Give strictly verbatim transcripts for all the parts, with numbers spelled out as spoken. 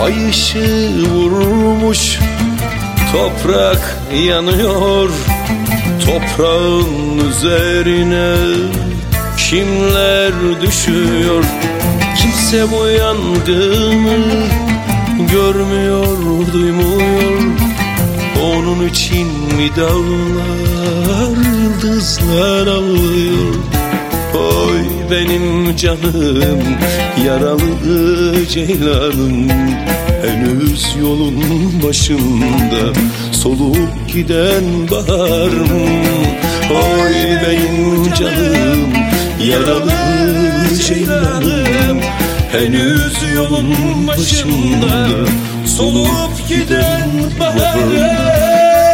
Ay ışığı vurmuş, toprak yanıyor. Toprağın üzerine kimler düşüyor? Kimse bu yangını görmüyor, duymuyor. Onun için mi dağlar, yıldızlar ağlıyor? Oy benim canım, yaralı ceylanım, henüz yolun başında solup giden baharım. Oy benim canım, yaralı ceylanım, henüz yolun başında solup giden baharım.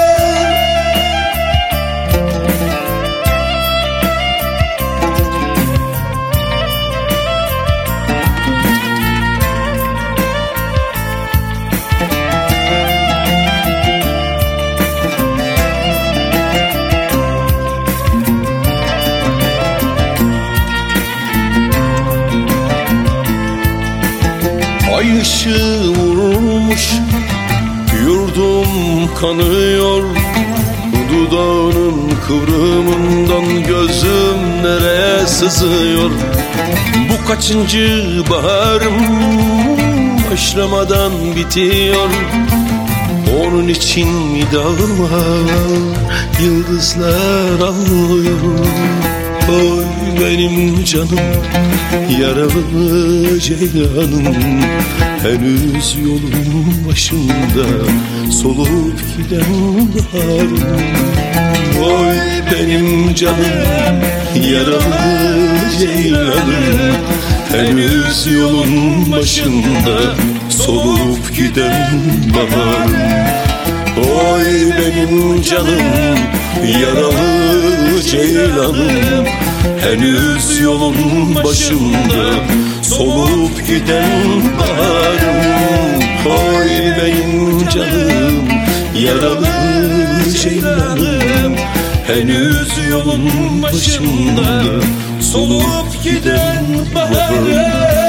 Ay ışığı vurmuş, yurdum kanıyor. Dudağının kıvrımından gözüm nereye sızıyor? Bu kaçıncı baharım, başlamadan bitiyor. Onun için mi dağlar, yıldızlar ağlıyor? Oy benim canım, yaralı ceylanım, henüz yolun başında solup giden baharım. Oy benim canım, yaralı ceylanım, henüz yolun başında solup giden baharım. Oy benim canım, yaralı ceylanım, henüz yolun başında solup giden baharım. Oy benim canım, yaralı ceylanım, henüz yolun başında solup giden baharım.